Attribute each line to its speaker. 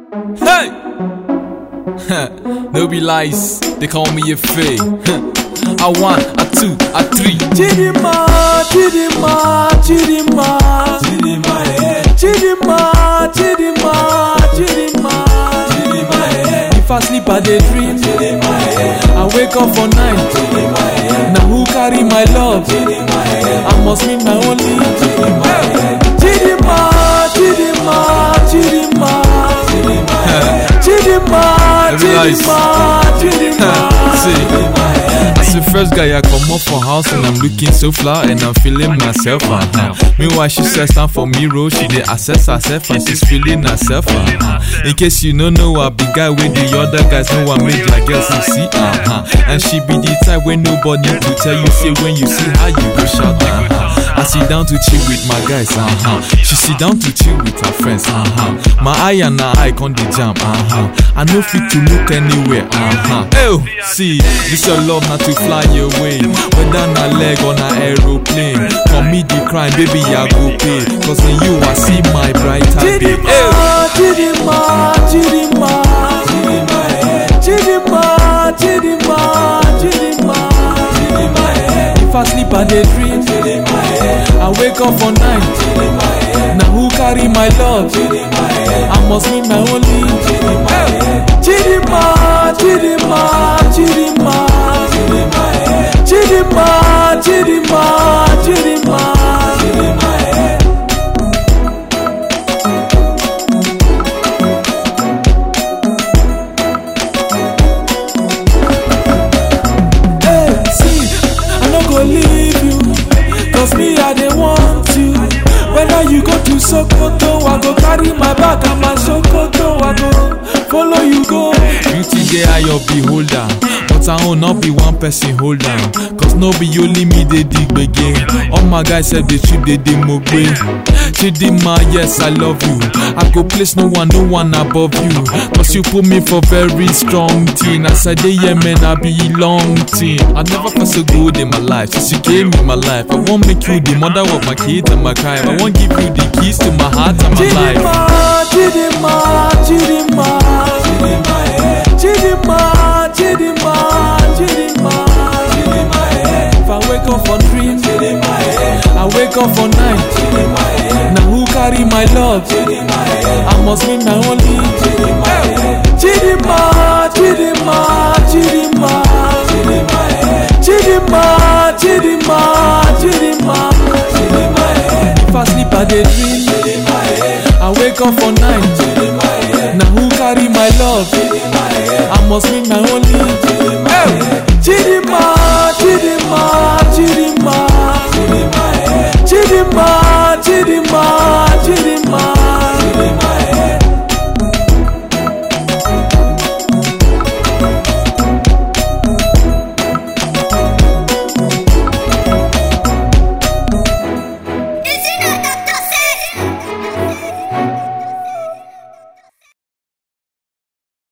Speaker 1: Hey! No be lies, they call me a fake. A one, a two, a three.
Speaker 2: Chidima, Chidima, Chidima, Chidima, Chidima, Chidima, Chidima, Chidima. If I sleep, I dey dream. I wake up for night. Now who carry my love? I must meet my only. Chidima, Chidima, Chidima, Chidima, Chidima, Chidima.
Speaker 1: As the first guy I come up for house and I'm looking so fly and I'm feeling myself. Meanwhile she says time for me roll, she dey assess herself and she's feeling herself. In case you don't know, I be guy with the other guys know I made your girls you see. And she be the type when nobody to tell you say when you see how you go shout. I sit down to chill with my guys. She sit down to chill with her friends. My eye and her eye con the jam. I no fit to look anywhere. Oh, see, this your love not to fly away. Whether na leg or na aeroplane. Commit the crime, baby, I go pay. Cause in you I see my brighter day.
Speaker 2: Chidima, Chidima, Chidima, Chidima, Chidima, Chidima, Chidima. If I sleep I dey dream. I wake up for night. Now who carry my love? I must meet my only. Chidima, Chidima, Chidima, Chidima, Chidima, Chidima, Chidima. Hey, see, I no go leave you, cause me I dey want you. Whether you go to Sokoto, I go carry my bag and my Sokoto, I go follow you go.
Speaker 1: Beauty dey eye of beholder, but I will not be one person hold down. Cause no be only me they dig again. All my guys said they trip they mogbe. Chidima, yes I love you. I go place no one above you. Cause you put me for very strong team. As I dey here man I be long team. I never felt so good in my life since you came in my life. I won't make you the mother of my kids and my kind. I won't give you the keys to my heart and my life.
Speaker 2: Chidima, Chidima, Chidima, Chidima, Chidima, Chidima. If I wake up for dreams, I wake up for night. Now who carry my love? I must meet my only. Chidima, Chidima, Chidima, Chidima, Chidima, Chidima, Chidima. If I sleep I dey dream. I wake up for night. Now who carry my love? I must meet my only. Chidima,